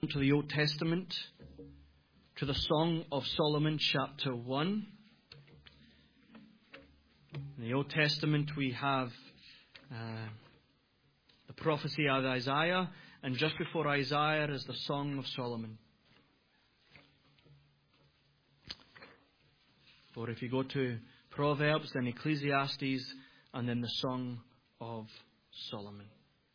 To the Old Testament, to the Song of Solomon, chapter 1. In the Old Testament we have the prophecy of Isaiah, and just before Isaiah is the Song of Solomon. Or if you go to Proverbs, then Ecclesiastes, and then the Song of Solomon.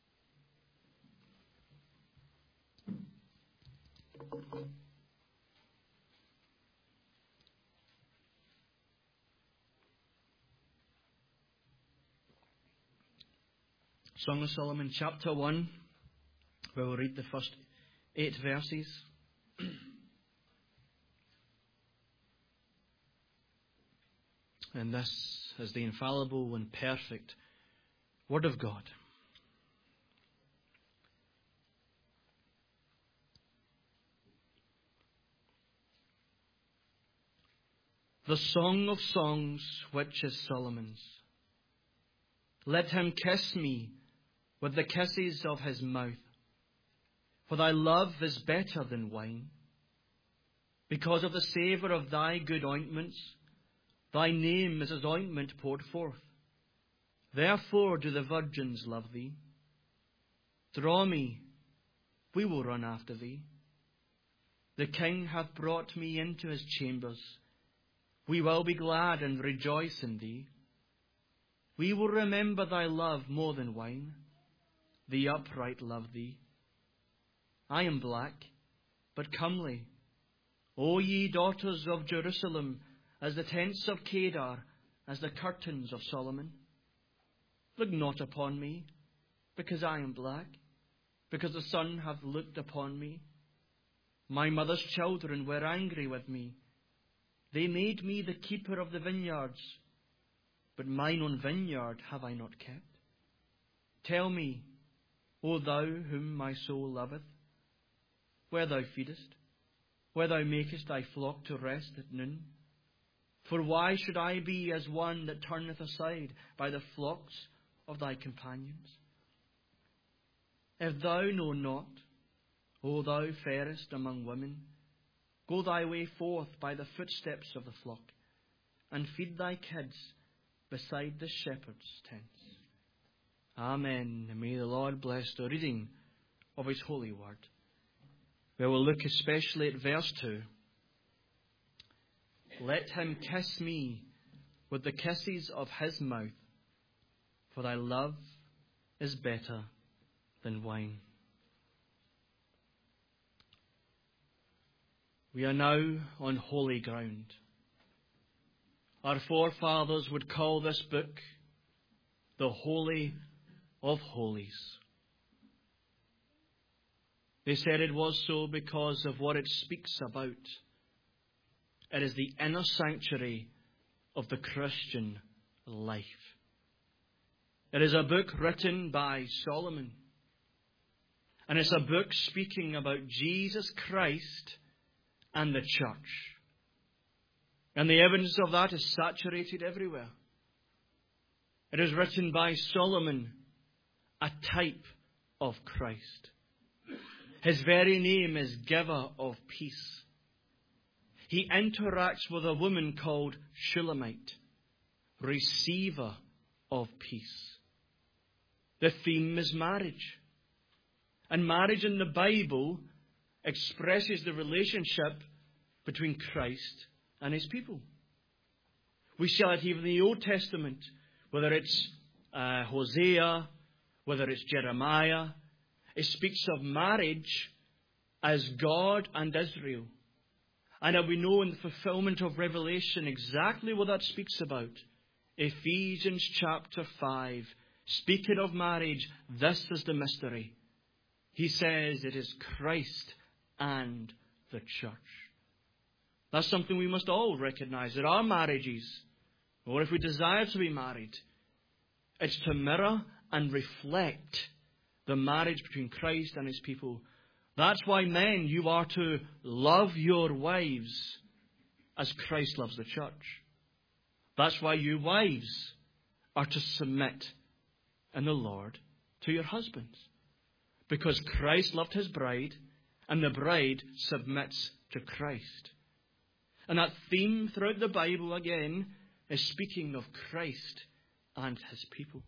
Song of Solomon, chapter 1, where we'll read the first 8 verses. And this is the infallible and perfect Word of God. The Song of Songs, which is Solomon's. Let him kiss me with the kisses of his mouth. For thy love is better than wine. Because of the savour of thy good ointments, thy name is as ointment poured forth. Therefore do the virgins love thee. Draw me, we will run after thee. The king hath brought me into his chambers. We will be glad and rejoice in thee. We will remember thy love more than wine. The upright love thee. I am black, but comely. O ye daughters of Jerusalem, as the tents of Kedar, as the curtains of Solomon. Look not upon me, because I am black, because the sun hath looked upon me. My mother's children were angry with me. They made me the keeper of the vineyards, but mine own vineyard have I not kept. Tell me, O thou whom my soul loveth, where thou feedest, where thou makest thy flock to rest at noon. For why should I be as one that turneth aside by the flocks of thy companions? If thou know not, O thou fairest among women, go thy way forth by the footsteps of the flock, and feed thy kids beside the shepherd's tents. Amen. And may the Lord bless the reading of his holy word. Where we'll look especially at verse 2. Let him kiss me with the kisses of his mouth, for thy love is better than wine. We are now on holy ground. Our forefathers would call this book the Holy of Holies. They said it was so because of what it speaks about. It is the inner sanctuary of the Christian life. It is a book written by Solomon. And it's a book speaking about Jesus Christ and the church. And the evidence of that is saturated everywhere. It is written by Solomon, a type of Christ. His very name is Giver of Peace. He interacts with a woman called Shulamite, Receiver of Peace. The theme is marriage. And marriage in the Bible expresses the relationship between Christ and his people. We see it even in the Old Testament, whether it's Hosea, whether it's Jeremiah. It speaks of marriage as God and Israel. And we know in the fulfillment of Revelation exactly what that speaks about. Ephesians chapter 5, speaking of marriage, this is the mystery. He says it is Christ and the church. That's something we must all recognize, that our marriages, or if we desire to be married, it's to mirror and reflect the marriage between Christ and his people. That's why, men, you are to love your wives as Christ loves the church. That's why you wives are to submit in the Lord to your husbands. Because Christ loved his bride, and the bride submits to Christ. And that theme throughout the Bible, again, is speaking of Christ and his people.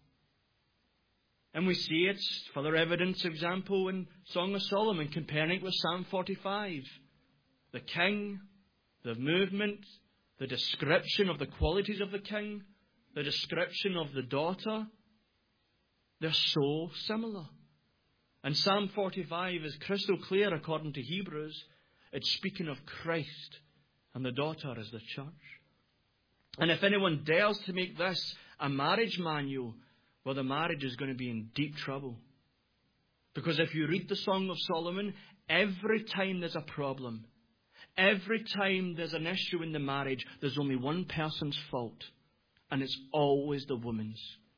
And we see its further evidence, example, in Song of Solomon, comparing it with Psalm 45. The king, the movement, the description of the qualities of the king, the description of the daughter, they're so similar. And Psalm 45 is crystal clear according to Hebrews. It's speaking of Christ, and the daughter is the church. And if anyone dares to make this a marriage manual, well, the marriage is going to be in deep trouble. Because if you read the Song of Solomon, every time there's a problem, every time there's an issue in the marriage, there's only one person's fault. And it's always the woman's.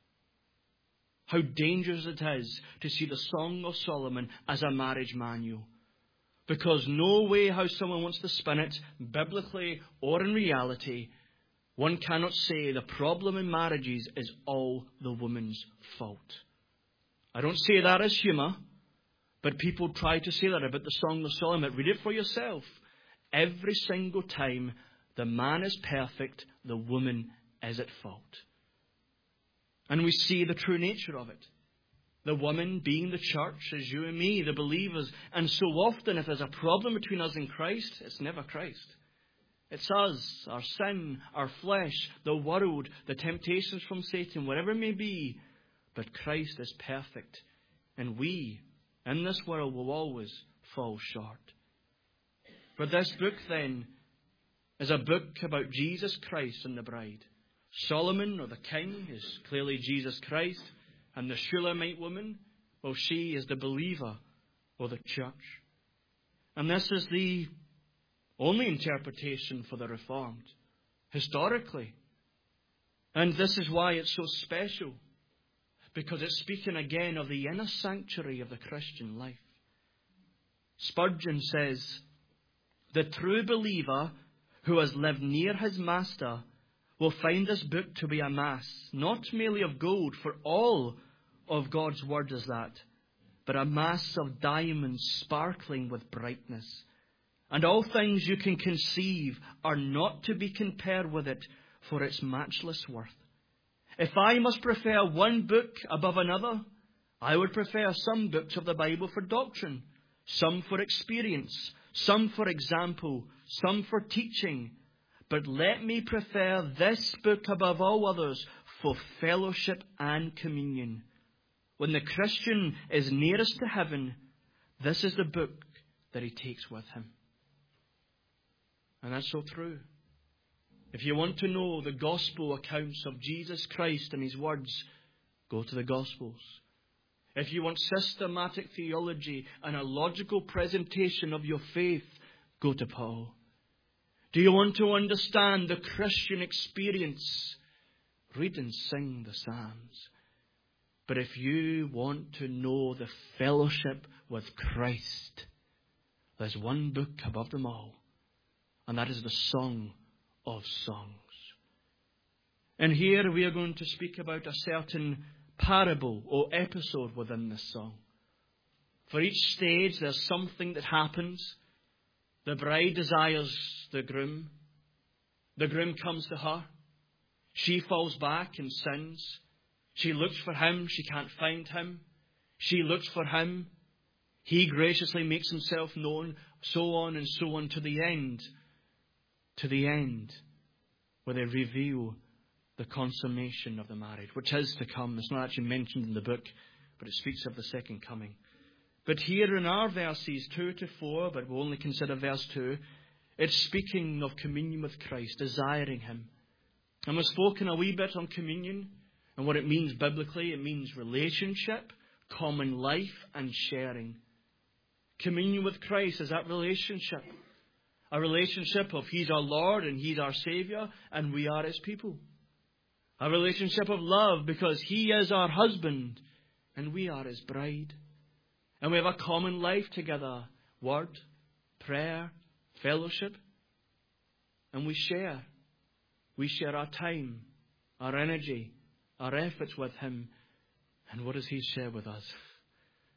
How dangerous it is to see the Song of Solomon as a marriage manual. Because no way how someone wants to spin it, biblically or in reality, one cannot say the problem in marriages is all the woman's fault. I don't say that as humour, but people try to say that about the Song of Solomon. Read it for yourself. Every single time the man is perfect, the woman is at fault. And we see the true nature of it. The woman being the church is you and me, the believers. And so often if there's a problem between us and Christ, it's never Christ. It's us, our sin, our flesh, the world, the temptations from Satan, whatever it may be. But Christ is perfect. And we, in this world, will always fall short. But this book, then, is a book about Jesus Christ and the bride. Solomon, or the king, is clearly Jesus Christ. And the Shulamite woman, well, she is the believer, or the church. And this is the only interpretation for the Reformed, historically. And this is why it's so special, because it's speaking again of the inner sanctuary of the Christian life. Spurgeon says, the true believer who has lived near his master will find this book to be a mass, not merely of gold, for all of God's word is that, but a mass of diamonds sparkling with brightness. And all things you can conceive are not to be compared with it for its matchless worth. If I must prefer one book above another, I would prefer some books of the Bible for doctrine, some for experience, some for example, some for teaching. But let me prefer this book above all others for fellowship and communion. When the Christian is nearest to heaven, this is the book that he takes with him. And that's so true. If you want to know the gospel accounts of Jesus Christ and his words, go to the Gospels. If you want systematic theology and a logical presentation of your faith, go to Paul. Do you want to understand the Christian experience? Read and sing the Psalms. But if you want to know the fellowship with Christ, there's one book above them all, and that is the Song of Songs. And here we are going to speak about a certain parable or episode within this song. For each stage there's something that happens. The bride desires the groom. The groom comes to her. She falls back and sins. She looks for him. She can't find him. She looks for him. He graciously makes himself known. So on and so on to the end. To the end where they reveal the consummation of the marriage, which is to come. It's not actually mentioned in the book, but it speaks of the second coming. But here in our verses 2 to 4, but we'll only consider verse 2, it's speaking of communion with Christ, desiring him. And we've spoken a wee bit on communion and what it means biblically. It means relationship, common life, and sharing. Communion with Christ is that relationship. A relationship of he's our Lord and he's our Saviour and we are his people. A relationship of love because he is our husband and we are his bride. And we have a common life together. Word, prayer, fellowship. And we share. We share our time, our energy, our efforts with him. And what does he share with us?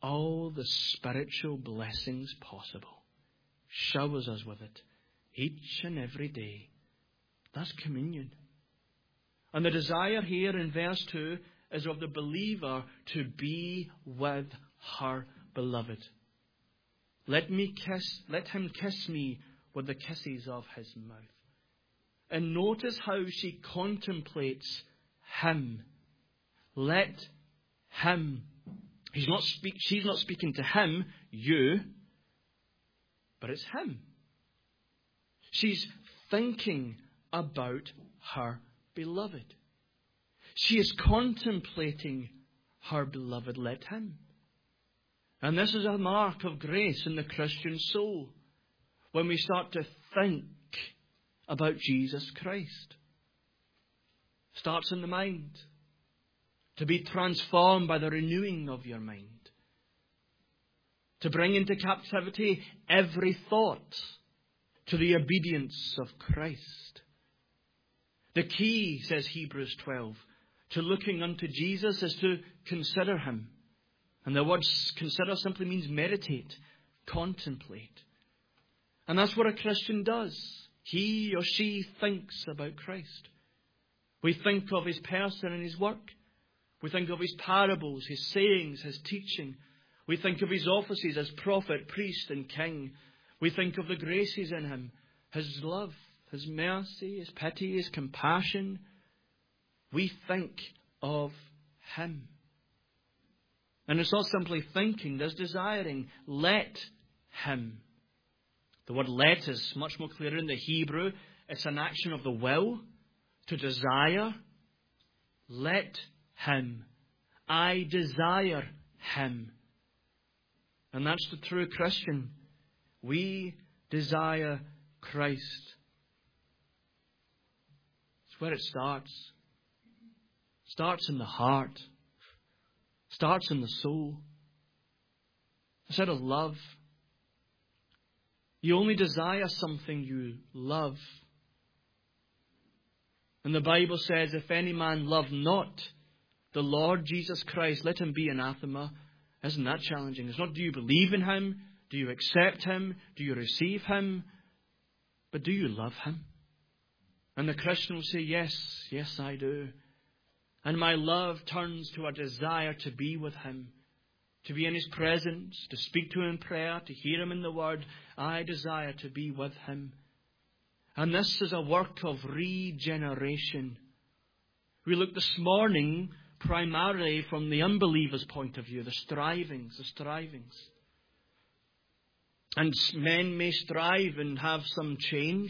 all the spiritual blessings possible. Showers us with it each and every day. That's communion. And the desire here in verse 2 is of the believer to be with her beloved. Let him kiss me with the kisses of his mouth. And notice how she contemplates him. Let him. She's not speaking to him, you, but it's him. She's thinking about her beloved. She is contemplating her beloved. Let him. And this is a mark of grace in the Christian soul, when we start to think about Jesus Christ. Starts in the mind. To be transformed by the renewing of your mind. To bring into captivity every thought to the obedience of Christ. The key, says Hebrews 12, to looking unto Jesus is to consider him. And the word consider simply means meditate, contemplate. And that's what a Christian does. He or she thinks about Christ. We think of his person and his work. We think of his parables, his sayings, his teaching. We think of his offices as prophet, priest and king. We think of the graces in him, his love, his mercy, his pity, his compassion. We think of him. And it's not simply thinking, there's desiring. Let him. The word let is much more clear in the Hebrew. It's an action of the will, to desire. Let him. I desire him. And that's the true Christian. We desire Christ. It's where it starts. Starts in the heart. Starts in the soul. Instead of love. You only desire something you love. And the Bible says, if any man love not the Lord Jesus Christ, let him be anathema. Isn't that challenging? It's not, do you believe in him? Do you accept him? Do you receive him? But do you love him? And the Christian will say, yes, yes I do. And my love turns to a desire to be with him, to be in his presence, to speak to him in prayer, to hear him in the word. I desire to be with him. And this is a work of regeneration. We looked this morning primarily from the unbeliever's point of view, the strivings. And men may strive and have some change.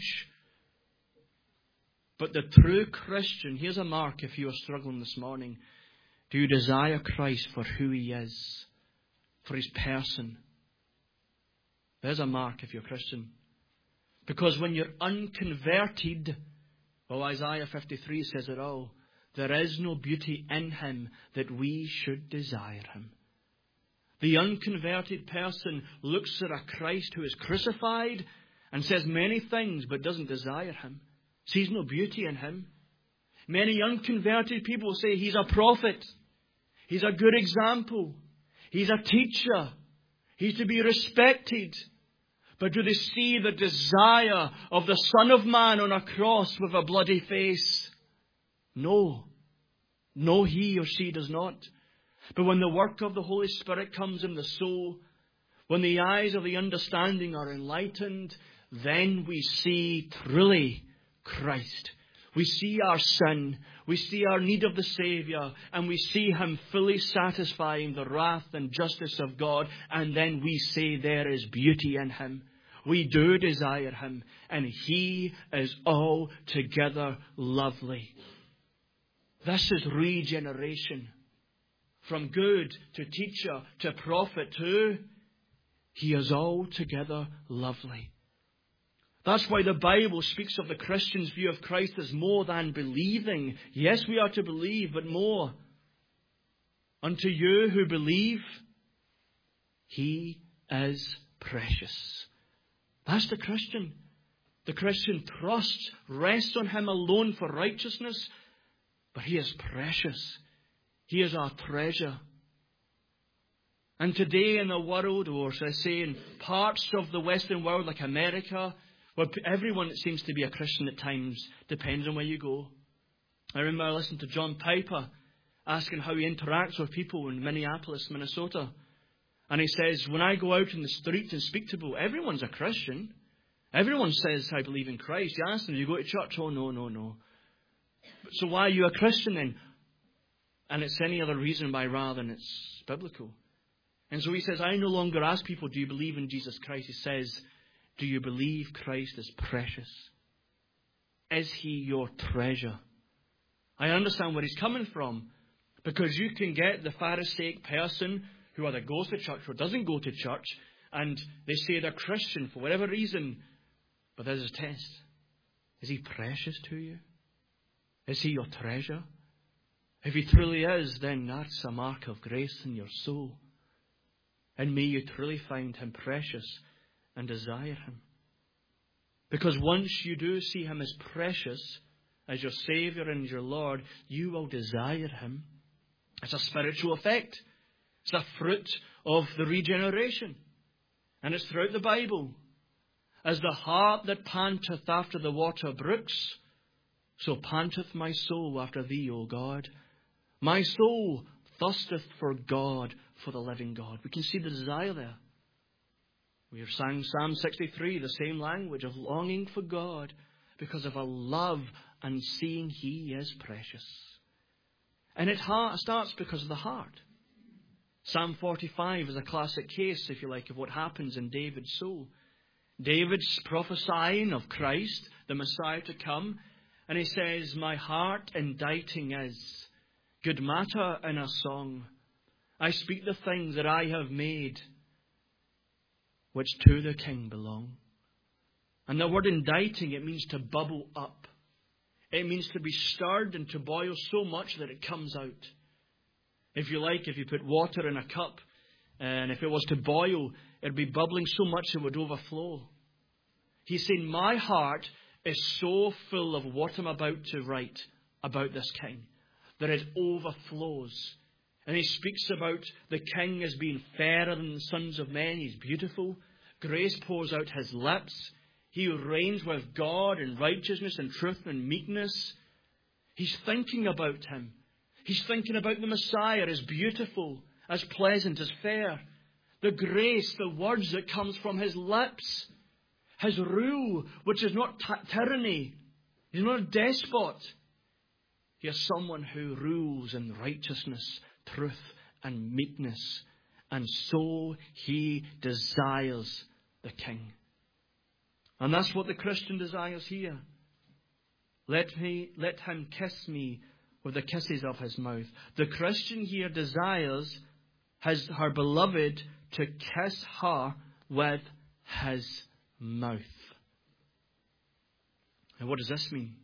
But the true Christian, here's a mark if you are struggling this morning. Do you desire Christ for who he is? For his person? There's a mark if you're a Christian. Because when you're unconverted, well, Isaiah 53 says it all. There is no beauty in him that we should desire him. The unconverted person looks at a Christ who is crucified and says many things but doesn't desire him. Sees no beauty in him. Many unconverted people say he's a prophet. He's a good example. He's a teacher. He's to be respected. But do they see the desire of the Son of Man on a cross with a bloody face? No. No, he or she does not. But when the work of the Holy Spirit comes in the soul, when the eyes of the understanding are enlightened, then we see truly Christ. We see our sin. We see our need of the Saviour. And we see him fully satisfying the wrath and justice of God. And then we say there is beauty in him. We do desire him. And he is altogether lovely. This is regeneration. From good to teacher to prophet to he is altogether lovely. That's why the Bible speaks of the Christian's view of Christ as more than believing. Yes, we are to believe, but more. Unto you who believe, he is precious. That's the Christian. The Christian trusts, rests on him alone for righteousness, but he is precious. He is our treasure. And today in the world, or should I say in parts of the Western world like America, where everyone seems to be a Christian at times, depends on where you go. I remember listening to John Piper asking how he interacts with people in Minneapolis, Minnesota. And he says, when I go out in the street and speak to people, everyone's a Christian. Everyone says, I believe in Christ. You ask them, do you go to church? Oh, no. So why are you a Christian then? And it's any other reason why rather than it's biblical. And so he says, I no longer ask people, do you believe in Jesus Christ? He says, do you believe Christ is precious? Is he your treasure? I understand where he's coming from. Because you can get the Pharisaic person who either goes to church or doesn't go to church, and they say they're Christian for whatever reason. But there's a test. Is he precious to you? Is he your treasure? If he truly is, then that's a mark of grace in your soul. And may you truly find him precious and desire him. Because once you do see him as precious, as your Saviour and your Lord, you will desire him. It's a spiritual effect. It's a fruit of the regeneration. And it's throughout the Bible. As the hart that panteth after the water brooks, so panteth my soul after thee, O God. My soul thirsteth for God, for the living God. We can see the desire there. We have sang Psalm 63, the same language of longing for God because of a love and seeing he is precious. And it starts because of the heart. Psalm 45 is a classic case, if you like, of what happens in David's soul. David's prophesying of Christ, the Messiah to come, and he says, my heart inditing is good matter in a song. I speak the things that I have made, which to the King belong. And the word inditing, it means to bubble up. It means to be stirred and to boil so much that it comes out. If you like, if you put water in a cup, and if it was to boil, it would be bubbling so much it would overflow. He's saying, my heart is so full of what I'm about to write about this King, that it overflows. And he speaks about the King as being fairer than the sons of men. He's beautiful. Grace pours out his lips. He reigns with God in righteousness and truth and meekness. He's thinking about him. He's thinking about the Messiah as beautiful, as pleasant, as fair. The grace, the words that comes from his lips. His rule, which is not tyranny. He's not a despot. He is someone who rules in righteousness, truth and meekness. And so he desires the King. And that's what the Christian desires here. Let him kiss me with the kisses of his mouth. The Christian here desires her beloved to kiss her with his mouth. And what does this mean?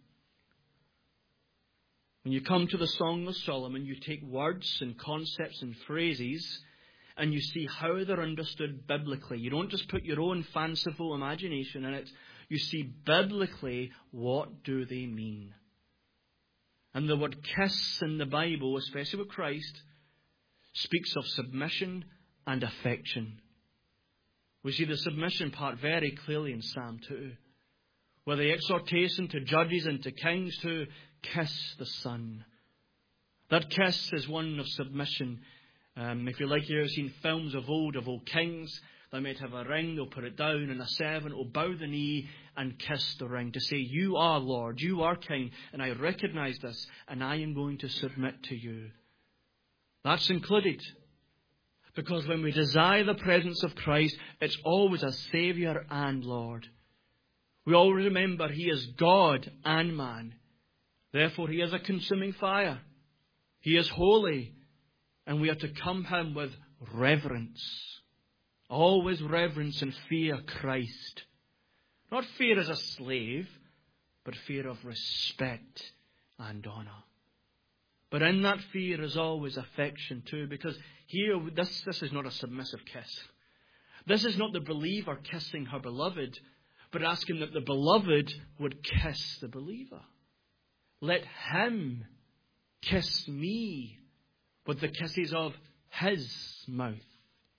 When you come to the Song of Solomon, you take words and concepts and phrases and you see how they're understood biblically. You don't just put your own fanciful imagination in it. You see biblically, what do they mean? And the word kiss in the Bible, especially with Christ, speaks of submission and affection. We see the submission part very clearly in Psalm 2, where the exhortation to judges and to kings to kiss the Son. That kiss is one of submission. If you like, you've seen films of old kings. They might have a ring, they'll put it down, and a servant will bow the knee and kiss the ring to say, you are Lord, you are King, and I recognize this, and I am going to submit to you. That's included. Because when we desire the presence of Christ, it's always as Saviour and Lord. We all remember He is God and man. Therefore, He is a consuming fire. He is holy. And we are to come Him with reverence. Always reverence and fear Christ. Not fear as a slave, but fear of respect and honour. But in that fear is always affection too, because here, this is not a submissive kiss. This is not the believer kissing her beloved, but asking that the beloved would kiss the believer. Let him kiss me with the kisses of his mouth.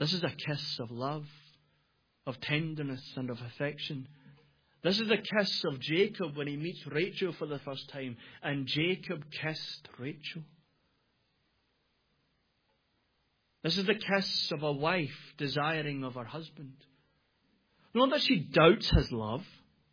This is a kiss of love, of tenderness and of affection. This is the kiss of Jacob when he meets Rachel for the first time. And Jacob kissed Rachel. This is the kiss of a wife desiring of her husband. Not that she doubts his love,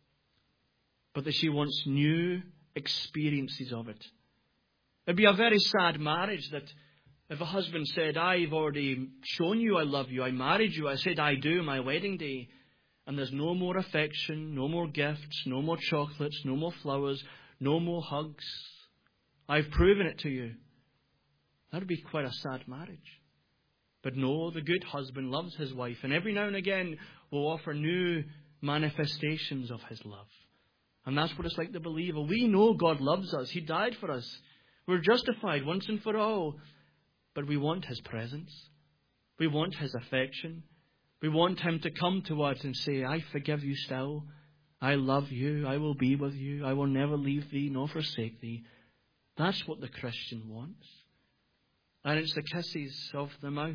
but that she wants new experiences of it. It'd be a very sad marriage that if a husband said, I've already shown you I love you, I married you, I said I do on my wedding day, and there's no more affection, no more gifts, no more chocolates, no more flowers, no more hugs. I've proven it to you. That would be quite a sad marriage. But no, the good husband loves his wife, and every now and again will offer new manifestations of his love. And that's what it's like to believe. We know God loves us. He died for us. We're justified once and for all. But we want his presence. We want his affection. We want him to come to us and say, I forgive you still. I love you. I will be with you. I will never leave thee nor forsake thee. That's what the Christian wants. And it's the kisses of the mouth.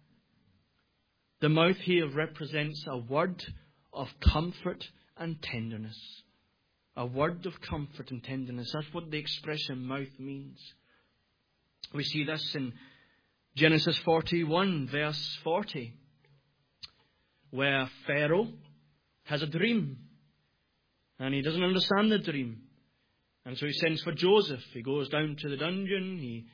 The mouth here represents a word of comfort and tenderness. A word of comfort and tenderness. That's what the expression mouth means. We see this in Genesis 41, verse 40, where Pharaoh has a dream. And he doesn't understand the dream. And so he sends for Joseph. He goes down to the dungeon.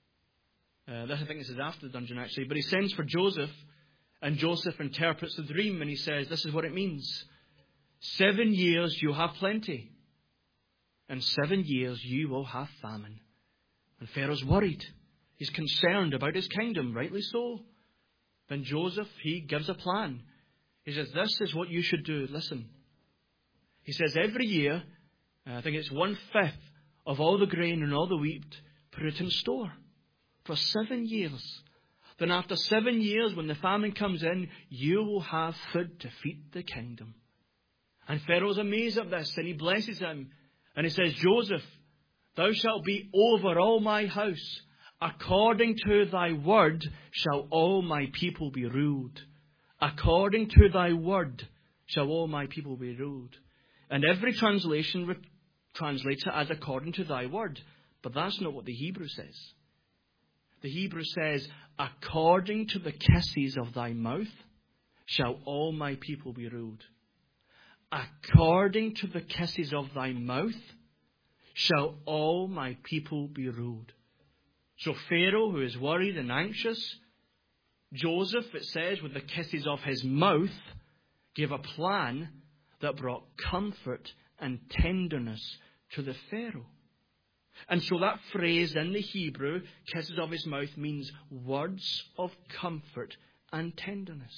I think this is after the dungeon actually. But he sends for Joseph. And Joseph interprets the dream. And he says, this is what it means. 7 years you have plenty. And 7 years you will have famine. And Pharaoh's worried. He's concerned about his kingdom. Rightly so. Then Joseph, he gives a plan. He says, this is what you should do. Listen. He says, every year, I think it's 1/5 of all the grain and all the wheat, put it in store for 7 years. Then after 7 years, when the famine comes in, you will have food to feed the kingdom. And Pharaoh's amazed at this, and he blesses him. And he says, Joseph, thou shalt be over all my house. According to thy word shall all my people be ruled. According to thy word shall all my people be ruled. And every translation translates it as according to thy word. But that's not what the Hebrew says. The Hebrew says, according to the kisses of thy mouth shall all my people be ruled. According to the kisses of thy mouth shall all my people be ruled. So Pharaoh, who is worried and anxious, Joseph, it says, with the kisses of his mouth, gave a plan that brought comfort and tenderness to the Pharaoh. And so that phrase in the Hebrew, kisses of his mouth, means words of comfort and tenderness.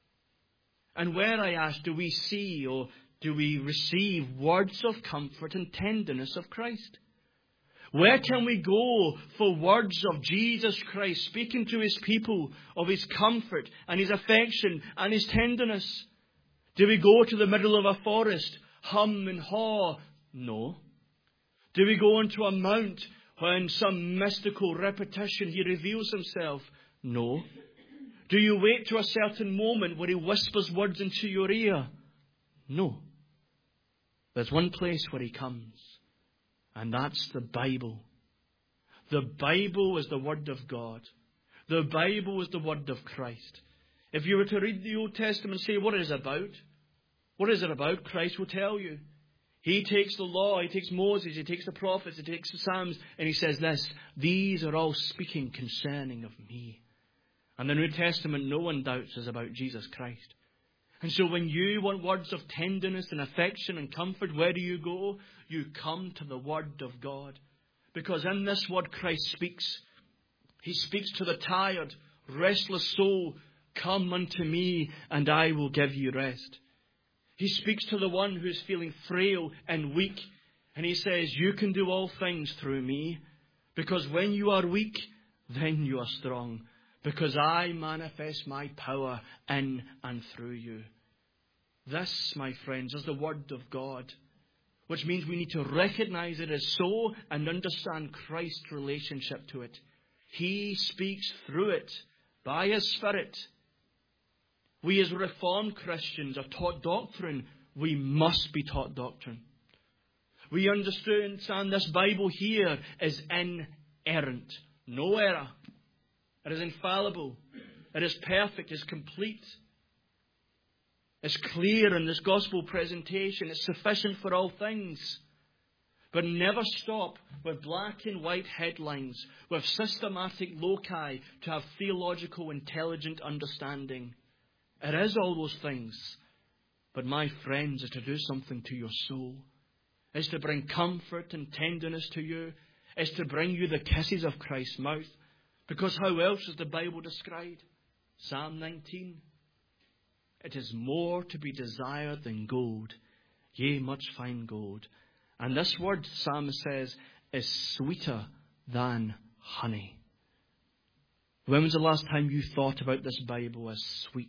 And where, I ask, do we see or do we receive words of comfort and tenderness of Christ? Where can we go for words of Jesus Christ speaking to his people of his comfort and his affection and his tenderness? Do we go to the middle of a forest, hum and haw? No. Do we go into a mount when some mystical repetition he reveals himself? No. Do you wait to a certain moment where he whispers words into your ear? No. There's one place where he comes, and that's the Bible. The Bible is the Word of God. The Bible is the Word of Christ. If you were to read the Old Testament and say, what is it about? What is it about? Christ will tell you. He takes the law, he takes Moses, he takes the prophets, he takes the Psalms, and he says this, these are all speaking concerning of me. And the New Testament, no one doubts, is about Jesus Christ. And so when you want words of tenderness and affection and comfort, where do you go? You come to the Word of God. Because in this Word Christ speaks. He speaks to the tired, restless soul, come unto me and I will give you rest. He speaks to the one who is feeling frail and weak. And he says, you can do all things through me. Because when you are weak, then you are strong. Because I manifest my power in and through you. This, my friends, is the Word of God. Which means we need to recognize it as so and understand Christ's relationship to it. He speaks through it by His Spirit. We as Reformed Christians are taught doctrine. We must be taught doctrine. We understand this Bible here is inerrant. No error. It is infallible. It is perfect. It is complete. It's clear in this gospel presentation. It's sufficient for all things. But never stop with black and white headlines, with systematic loci to have theological intelligent understanding. It is all those things. But my friends, it's to do something to your soul. It's to bring comfort and tenderness to you. It's to bring you the kisses of Christ's mouth. Because how else is the Bible described? Psalm 19. It is more to be desired than gold, yea, much fine gold. And this word, Psalmist says, is sweeter than honey. When was the last time you thought about this Bible as sweet?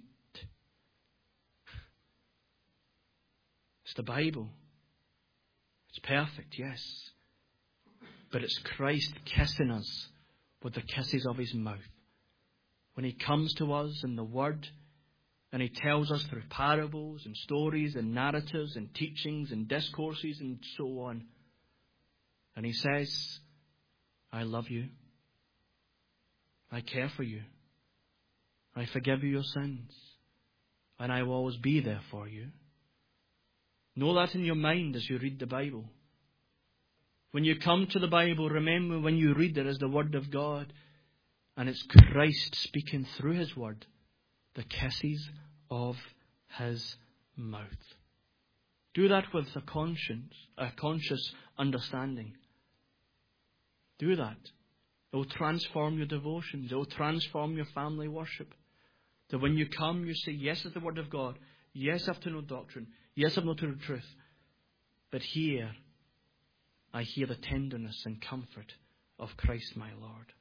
It's the Bible. It's perfect, yes. But it's Christ kissing us with the kisses of his mouth. When he comes to us in the Word, and he tells us through parables and stories and narratives and teachings and discourses and so on. And he says, I love you. I care for you. I forgive you your sins. And I will always be there for you. Know that in your mind as you read the Bible. When you come to the Bible, remember when you read it as the Word of God. And it's Christ speaking through his Word. The kisses of his mouth. Do that with a conscious understanding. Do that. It will transform your devotions. It will transform your family worship. That when you come, you say, yes, it's the Word of God. Yes, I have to know doctrine. Yes, I have to know the truth. But here, I hear the tenderness and comfort of Christ my Lord.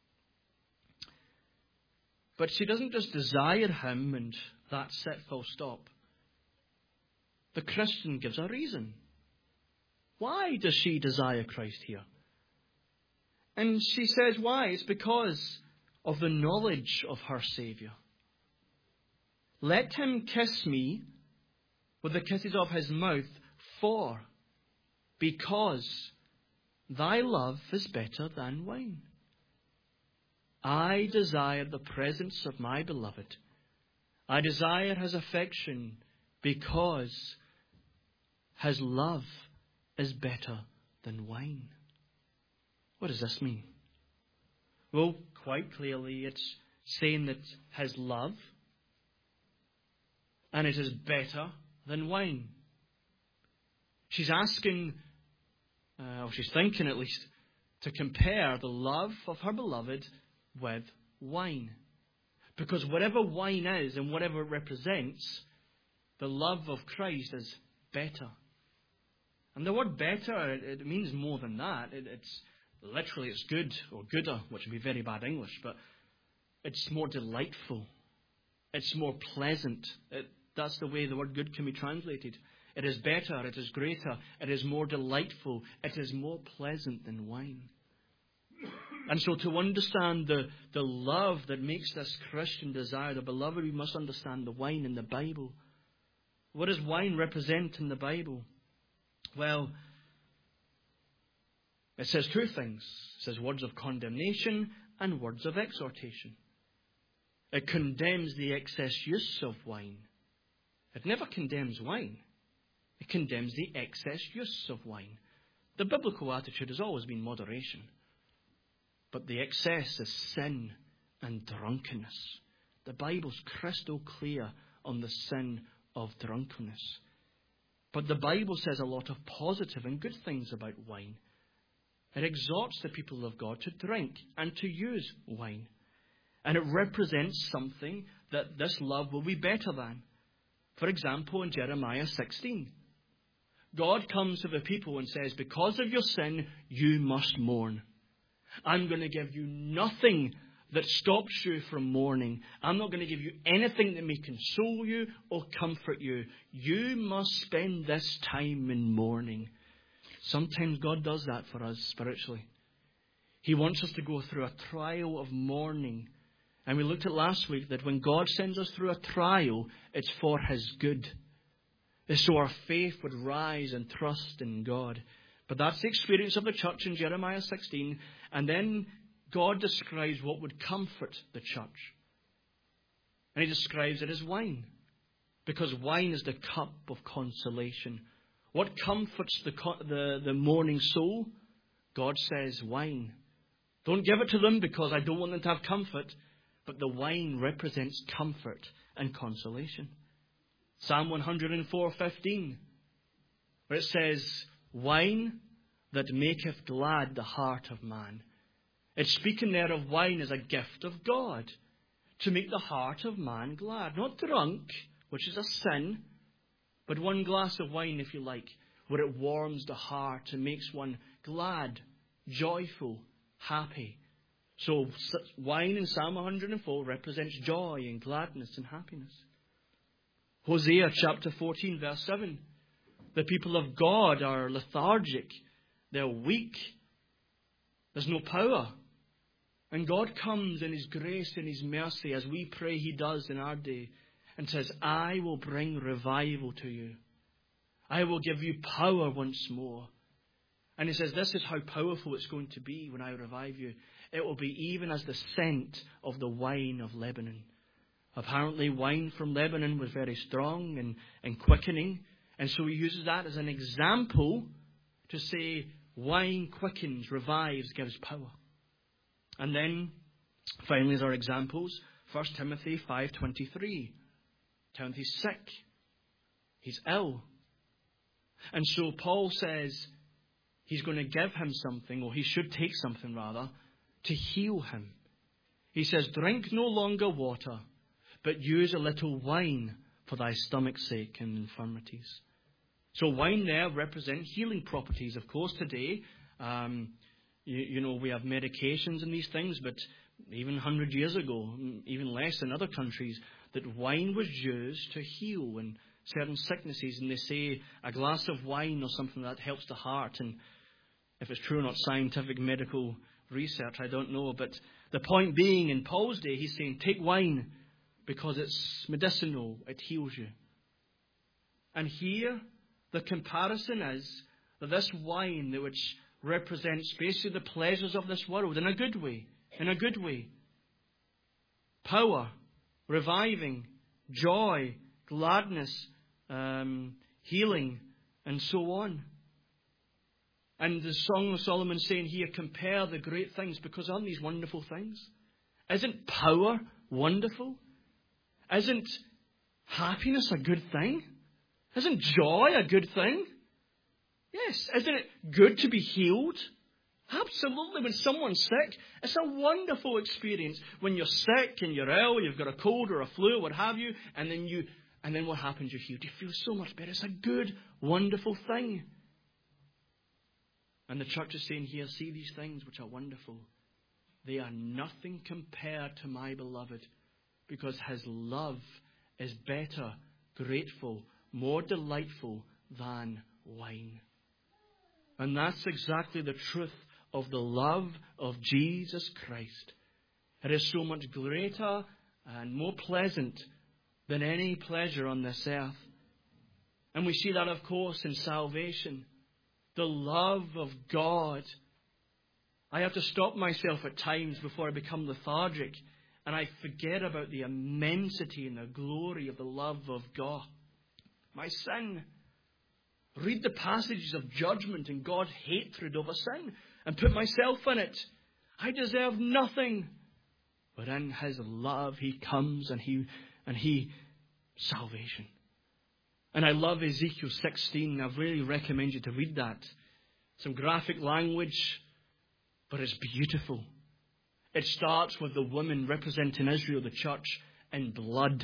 But she doesn't just desire him and that's it, full stop. The Christian gives a reason. Why does she desire Christ here? And she says why? It's because of the knowledge of her Saviour. Let him kiss me with the kisses of his mouth, because thy love is better than wine. I desire the presence of my beloved. I desire his affection because his love is better than wine. What does this mean? Well, quite clearly it's saying that his love, and it is better than wine. She's asking, or she's thinking at least, to compare the love of her beloved with wine. Because whatever wine is and whatever it represents, the love of Christ is better. And the word better, it means more than that. It's literally it's good or gooder, which would be very bad English, but it's more delightful. It's more pleasant. That's the way the word good can be translated. It is better, it is greater, it is more delightful, it is more pleasant than wine. And so to understand the love that makes this Christian desire the beloved, we must understand the wine in the Bible. What does wine represent in the Bible? Well, it says two things. It says words of condemnation and words of exhortation. It condemns the excess use of wine. It never condemns wine. It condemns the excess use of wine. The biblical attitude has always been moderation. But the excess is sin and drunkenness. The Bible's crystal clear on the sin of drunkenness. But the Bible says a lot of positive and good things about wine. It exhorts the people of God to drink and to use wine. And it represents something that this love will be better than. For example, in Jeremiah 16, God comes to the people and says, because of your sin, you must mourn. I'm going to give you nothing that stops you from mourning. I'm not going to give you anything that may console you or comfort you. You must spend this time in mourning. Sometimes God does that for us spiritually. He wants us to go through a trial of mourning. And we looked at last week that when God sends us through a trial, it's for His good. It's so our faith would rise and trust in God. But that's the experience of the church in Jeremiah 16. And then God describes what would comfort the church. And He describes it as wine. Because wine is the cup of consolation. What comforts the mourning soul? God says wine. Don't give it to them because I don't want them to have comfort. But the wine represents comfort and consolation. Psalm 104:15, where it says, wine that maketh glad the heart of man. It's speaking there of wine as a gift of God to make the heart of man glad. Not drunk, which is a sin, but one glass of wine, if you like, where it warms the heart and makes one glad, joyful, happy. So wine in Psalm 104 represents joy and gladness and happiness. Hosea chapter 14 verse 7. The people of God are lethargic. They're weak. There's no power. And God comes in His grace and His mercy, as we pray He does in our day, and says, I will bring revival to you. I will give you power once more. And He says, this is how powerful it's going to be when I revive you. It will be even as the scent of the wine of Lebanon. Apparently, wine from Lebanon was very strong and quickening. And so He uses that as an example to say wine quickens, revives, gives power. And then, finally, as our examples, 1 Timothy 5:23. Timothy's sick. He's ill. And so Paul says he's going to give him something, or he should take something rather, to heal him. He says, drink no longer water, but use a little wine for thy stomach's sake and infirmities. So wine there represents healing properties. Of course, today, we have medications and these things, but even 100 years ago, even less in other countries, that wine was used to heal and certain sicknesses. And they say a glass of wine or something that helps the heart. And if it's true or not scientific medical research, I don't know. But the point being, in Paul's day, he's saying, take wine because it's medicinal, it heals you. And here, the comparison is that this wine, which represents basically the pleasures of this world in a good way, power, reviving, joy, gladness, healing, and so on. And the Song of Solomon saying here, compare the great things, because aren't these wonderful things? Isn't power wonderful? Isn't happiness a good thing? Isn't joy a good thing? Yes. Isn't it good to be healed? Absolutely. When someone's sick, it's a wonderful experience. When you're sick and you're ill, you've got a cold or a flu, what have you, and then what happens? You're healed. You feel so much better. It's a good, wonderful thing. And the church is saying here, see these things which are wonderful. They are nothing compared to my beloved, because his love is better, grateful, more delightful than wine. And that's exactly the truth of the love of Jesus Christ. It is so much greater and more pleasant than any pleasure on this earth. And we see that, of course, in salvation. The love of God. I have to stop myself at times before I become lethargic and I forget about the immensity and the glory of the love of God. My sin. Read the passages of judgment and God's hatred over sin and put myself in it. I deserve nothing. But in his love he comes and he salvation. And I love Ezekiel 16. I really recommend you to read that. Some graphic language, but it's beautiful. It starts with the woman representing Israel, the church, in blood.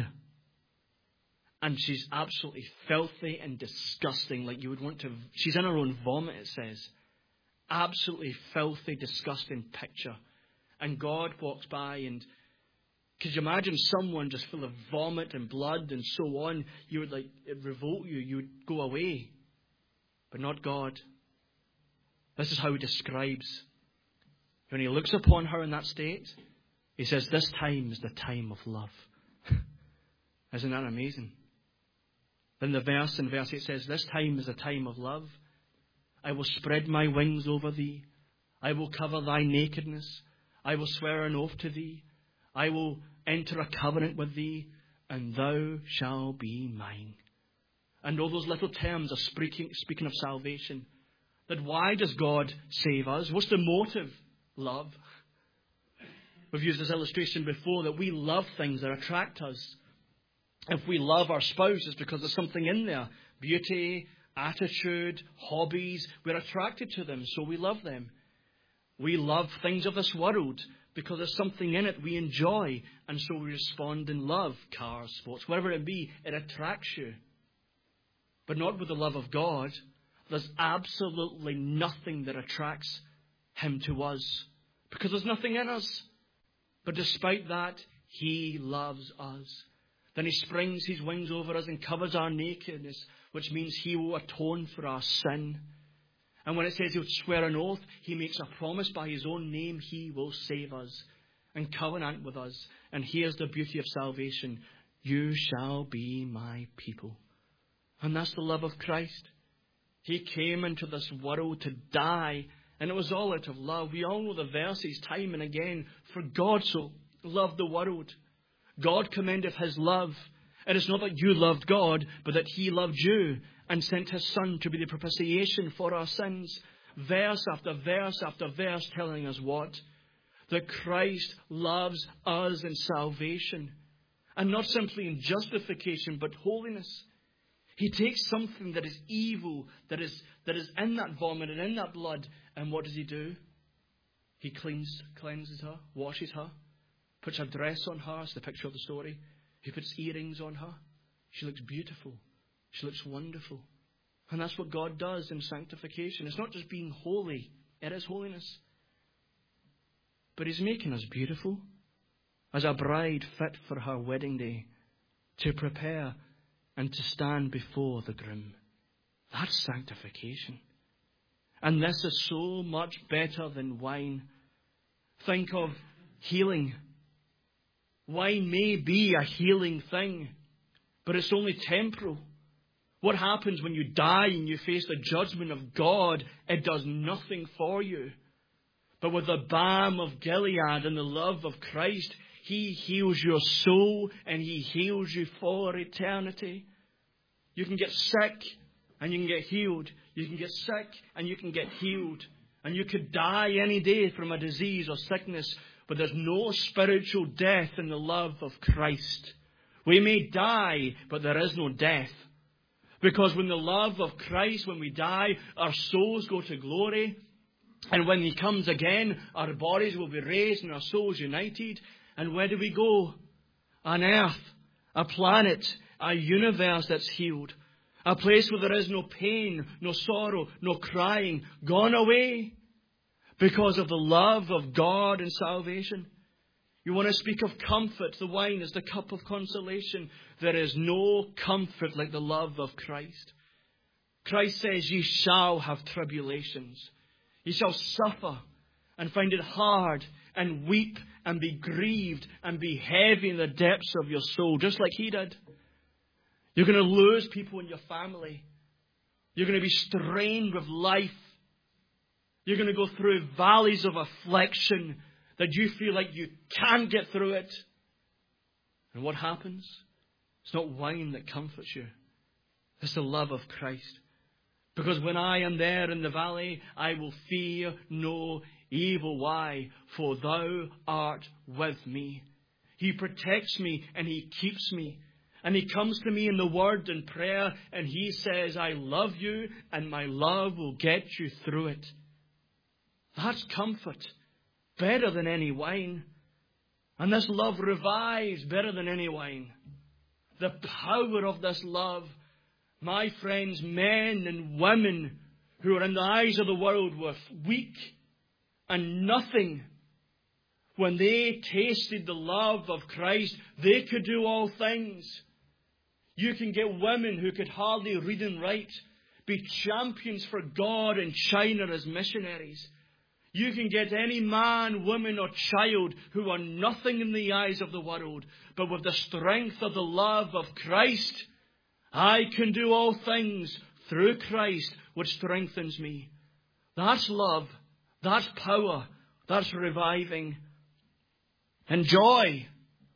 And she's absolutely filthy and disgusting, like you would want to. She's in her own vomit, it says. Absolutely filthy, disgusting picture. And God walks by, and could you imagine someone just full of vomit and blood and so on? You would it'd revolt you. You would go away. But not God. This is how he describes. When he looks upon her in that state, He says, this time is the time of love. Isn't that amazing? Then the verse in verse 8 says, this time is the time of love. I will spread my wings over thee. I will cover thy nakedness. I will swear an oath to thee. I will enter a covenant with thee, and thou shalt be mine. And all those little terms are speaking of salvation. That why does God save us? What's the motive? Love. We've used this illustration before that we love things that attract us. If we love our spouse, it's because there's something in there. Beauty, attitude, hobbies. We're attracted to them, so we love them. We love things of this world because there's something in it we enjoy, and so we respond in love. Cars, sports, whatever it be, it attracts you. But not with the love of God. There's absolutely nothing that attracts Him to us because there's nothing in us. But despite that, He loves us. Then He springs His wings over us and covers our nakedness, which means He will atone for our sin. And when it says He'll swear an oath, He makes a promise by His own name. He will save us and covenant with us. And here's the beauty of salvation. You shall be my people. And that's the love of Christ. He came into this world to die, and it was all out of love. We all know the verses time and again. For God so loved the world. God commendeth His love. It is not that you loved God, but that He loved you and sent His Son to be the propitiation for our sins. Verse after verse after verse telling us what? That Christ loves us in salvation. And not simply in justification, but holiness. He takes something that is evil, that is in that vomit and in that blood, and what does He do? He cleanses her, washes her, puts a dress on her. It's the picture of the story. He puts earrings on her. She looks beautiful. She looks wonderful. And that's what God does in sanctification. It's not just being holy. It is holiness. But He's making us beautiful as a bride fit for her wedding day to prepare and to stand before the groom. That's sanctification. And this is so much better than wine. Think of healing. Wine may be a healing thing, but it's only temporal. What happens when you die and you face the judgment of God? It does nothing for you. But with the balm of Gilead and the love of Christ, He heals your soul and He heals you for eternity. You can get sick and you can get healed. You can get sick and you can get healed. And you could die any day from a disease or sickness, but there's no spiritual death in the love of Christ. We may die, but there is no death. Because when the love of Christ, when we die, our souls go to glory. And when He comes again, our bodies will be raised and our souls united. And where do we go? An earth, a planet, a universe that's healed. A place where there is no pain, no sorrow, no crying, gone away because of the love of God and salvation. You want to speak of comfort. The wine is the cup of consolation. There is no comfort like the love of Christ. Christ says, ye shall have tribulations. Ye shall suffer and find it hard and weep and be grieved and be heavy in the depths of your soul, just like He did. You're going to lose people in your family. You're going to be strained with life. You're going to go through valleys of affliction that you feel like you can't get through it. And what happens? It's not wine that comforts you. It's the love of Christ. Because when I am there in the valley, I will fear no evil. Why? For Thou art with me. He protects me and He keeps me. And He comes to me in the Word and prayer and He says, I love you and my love will get you through it. That's comfort. Better than any wine. And this love revives better than any wine. The power of this love. My friends, men and women who are in the eyes of the world were weak and nothing. When they tasted the love of Christ, they could do all things. You can get women who could hardly read and write, be champions for God in China as missionaries. You can get any man, woman, or child who are nothing in the eyes of the world, but with the strength of the love of Christ, I can do all things through Christ, which strengthens me. That's love. That's power. That's reviving. And joy.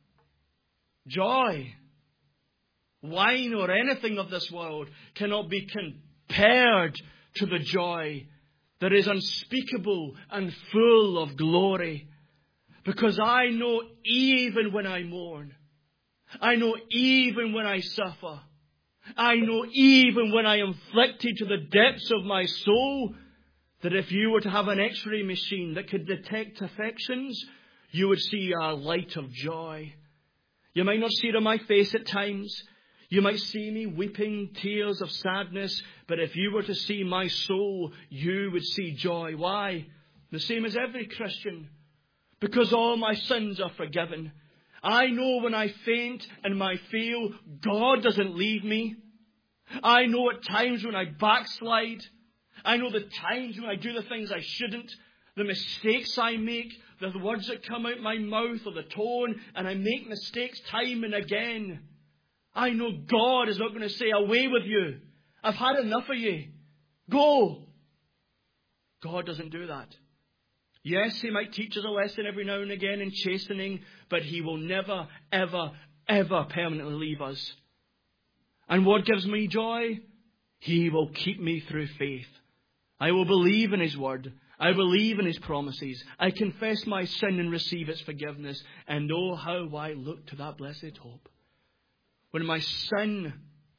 Joy. Wine or anything of this world cannot be compared to the joy that is unspeakable and full of glory. Because I know even when I mourn, I know even when I suffer, I know even when I am afflicted to the depths of my soul, that if you were to have an X-ray machine that could detect affections, you would see a light of joy. You might not see it on my face at times. You might see me weeping tears of sadness, but if you were to see my soul, you would see joy. Why? The same as every Christian. Because all my sins are forgiven. I know when I faint and I feel, God doesn't leave me. I know at times when I backslide. I know the times when I do the things I shouldn't. The mistakes I make, the words that come out my mouth or the tone, and I make mistakes time and again. I know God is not going to say, away with you. I've had enough of you. Go. God doesn't do that. Yes, He might teach us a lesson every now and again in chastening, but He will never, ever, ever permanently leave us. And what gives me joy? He will keep me through faith. I will believe in His word. I believe in His promises. I confess my sin and receive its forgiveness. And oh, how I look to that blessed hope. When my sin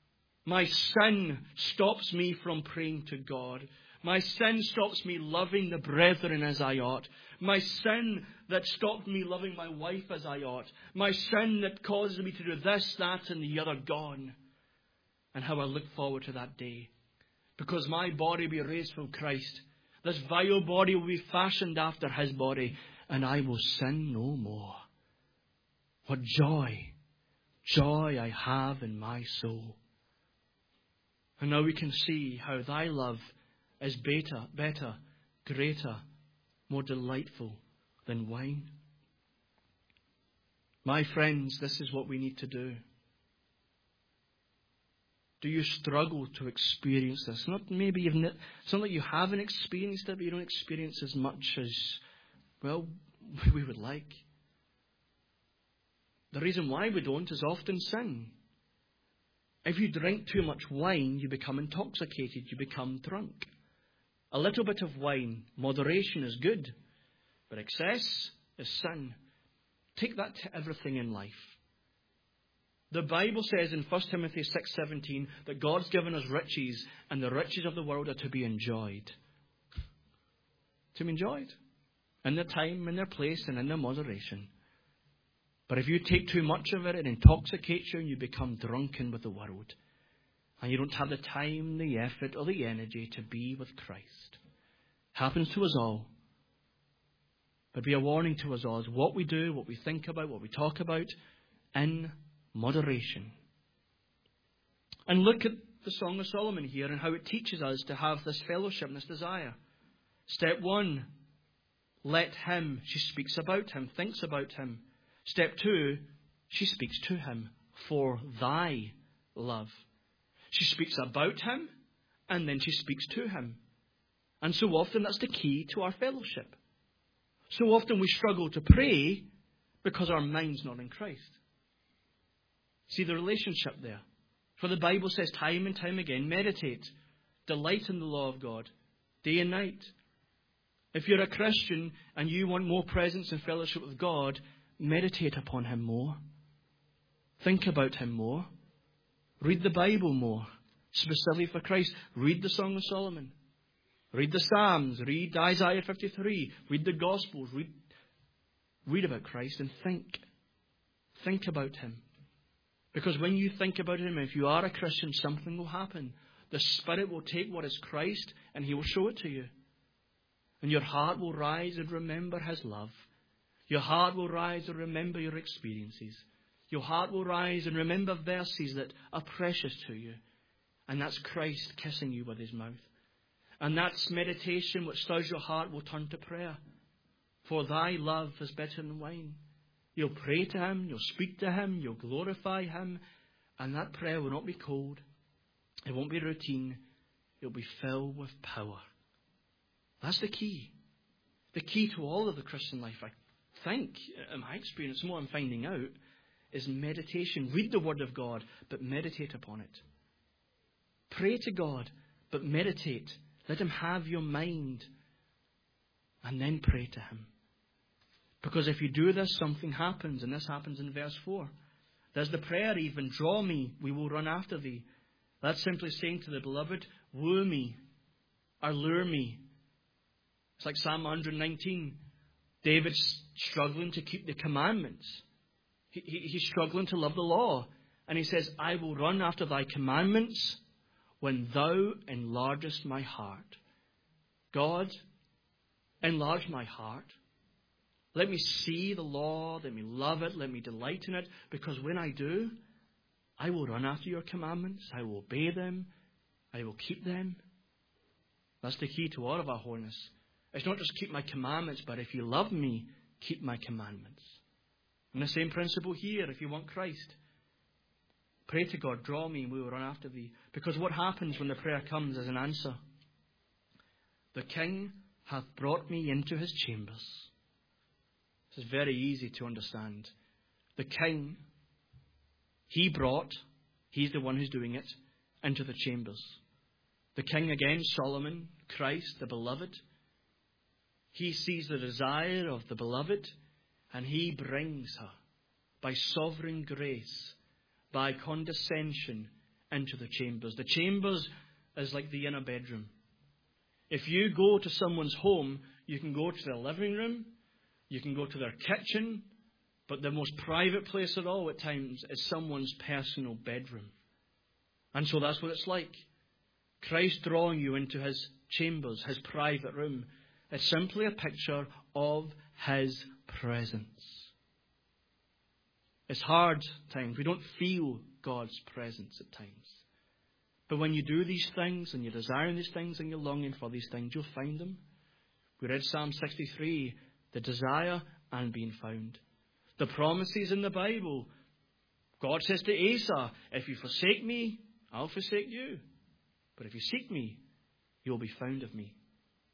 stops me from praying to God. My sin stops me loving the brethren as I ought. My sin that stopped me loving my wife as I ought. My sin that causes me to do this, that, and the other gone. And how I look forward to that day. Because my body will be raised from Christ. This vile body will be fashioned after His body. And I will sin no more. What joy I have in my soul. And now we can see how Thy love is better, greater, more delightful than wine. My friends, this is what we need to do. Do you struggle to experience this? It's not that you haven't experienced it, but you don't experience as much as, well, we would like. The reason why we don't is often sin. If you drink too much wine, you become intoxicated, you become drunk. A little bit of wine, moderation is good, but excess is sin. Take that to everything in life. The Bible says in 1 Timothy 6:17 that God's given us riches, and the riches of the world are to be enjoyed. To be enjoyed. In their time, in their place, and in their moderation. But if you take too much of it, it intoxicates you and you become drunken with the world. And you don't have the time, the effort, or the energy to be with Christ. Happens to us all. But be a warning to us all is what we do, what we think about, what we talk about in moderation. And look at the Song of Solomon here and how it teaches us to have this fellowship and this desire. Step 1, let him. She speaks about him, thinks about him. Step 2, she speaks to him for thy love. She speaks about him and then she speaks to him. And so often that's the key to our fellowship. So often we struggle to pray because our mind's not in Christ. See the relationship there. For the Bible says time and time again, meditate, delight in the law of God, day and night. If you're a Christian and you want more presence and fellowship with God, meditate upon Him more. Think about Him more. Read the Bible more. Specifically for Christ, read the Song of Solomon. Read the Psalms. Read Isaiah 53. Read the Gospels. Read about Christ and think. Think about Him. Because when you think about Him, if you are a Christian, something will happen. The Spirit will take what is Christ and He will show it to you. And your heart will rise and remember His love. Your heart will rise and remember your experiences. Your heart will rise and remember verses that are precious to you. And that's Christ kissing you with His mouth. And that's meditation which stirs your heart will turn to prayer. For thy love is better than wine. You'll pray to him, you'll speak to him, you'll glorify him, and that prayer will not be cold. It won't be routine. It'll be filled with power. That's the key. The key to all of the Christian life, I think, in my experience, and what I'm finding out, is meditation. Read the Word of God, but meditate upon it. Pray to God, but meditate. Let him have your mind. And then pray to him. Because if you do this, something happens. And this happens in verse 4. There's the prayer even, draw me, we will run after thee. That's simply saying to the beloved, woo me, or lure me. It's like Psalm 119. David's struggling to keep the commandments. He's struggling to love the law. And he says, I will run after thy commandments when thou enlargest my heart. God, enlarge my heart. Let me see the law. Let me love it. Let me delight in it. Because when I do, I will run after your commandments. I will obey them. I will keep them. That's the key to all of our holiness. It's not just keep my commandments, but if you love me, keep my commandments. And the same principle here, if you want Christ. Pray to God, draw me, and we will run after thee. Because what happens when the prayer comes as an answer? The King hath brought me into his chambers. This is very easy to understand. The King, he's the one who's doing it, into the chambers. The King again, Solomon, Christ, the beloved. He sees the desire of the beloved, and he brings her by sovereign grace, by condescension, into the chambers. The chambers is like the inner bedroom. If you go to someone's home, you can go to their living room, you can go to their kitchen, but the most private place of all at times is someone's personal bedroom. And so that's what it's like. Christ drawing you into his chambers, his private room. It's simply a picture of his presence. It's hard at times. We don't feel God's presence at times. But when you do these things, and you're desiring these things, and you're longing for these things, you'll find them. We read Psalm 63, the desire and being found. The promises in the Bible. God says to Asa, if you forsake me, I'll forsake you. But if you seek me, you'll be found of me.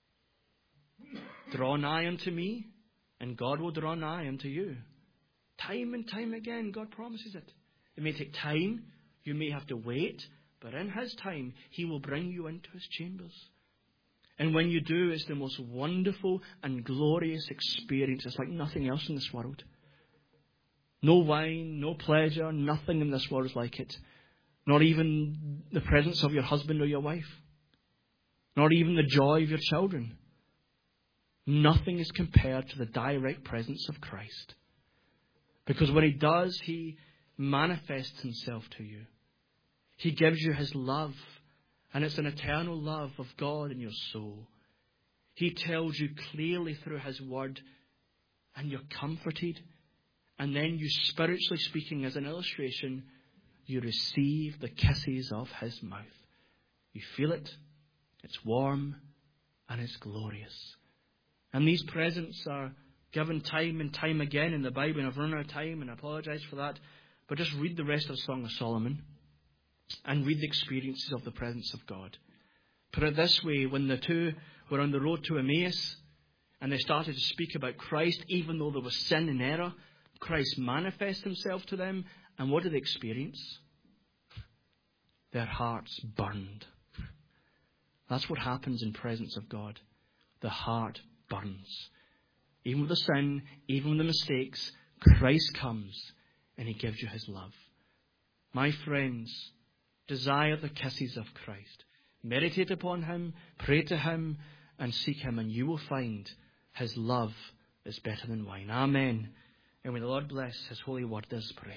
Draw nigh unto me, and God will draw nigh unto you. Time and time again, God promises it. It may take time. You may have to wait. But in his time, he will bring you into his chambers. And when you do, it's the most wonderful and glorious experience. It's like nothing else in this world. No wine, no pleasure, nothing in this world is like it. Not even the presence of your husband or your wife. Not even the joy of your children. Nothing is compared to the direct presence of Christ. Because when he does, he manifests himself to you. He gives you his love. And it's an eternal love of God in your soul. He tells you clearly through his word. And you're comforted. And then you, spiritually speaking, as an illustration, you receive the kisses of his mouth. You feel it. It's warm. And it's glorious. And these presents are given time and time again in the Bible. And I've run out of time and I apologize for that. But just read the rest of the Song of Solomon. And read the experiences of the presence of God. Put it this way, when the two were on the road to Emmaus and they started to speak about Christ, even though there was sin and error, Christ manifests himself to them. And what did they experience? Their hearts burned. That's what happens in presence of God. The heart burns. Even with the sin, even with the mistakes, Christ comes and he gives you his love. My friends, desire the kisses of Christ. Meditate upon him, pray to him, and seek him, and you will find his love is better than wine. Amen. And may the Lord bless his holy word. Let's pray.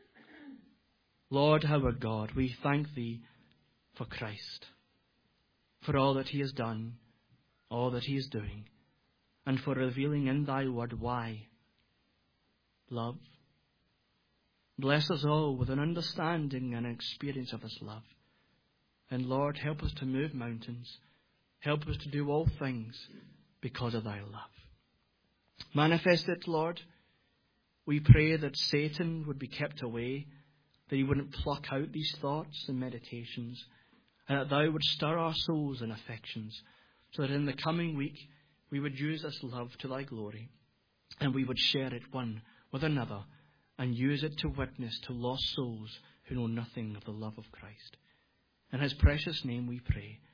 Lord, our God, we thank thee for Christ, for all that he has done, all that he is doing, and for revealing in thy word why. Love. Bless us all with an understanding and an experience of this love. And Lord, help us to move mountains. Help us to do all things because of thy love. Manifest it, Lord. We pray that Satan would be kept away, that he wouldn't pluck out these thoughts and meditations, and that thou would stir our souls and affections, so that in the coming week we would use this love to thy glory, and we would share it one with another, and use it to witness to lost souls who know nothing of the love of Christ. In his precious name we pray.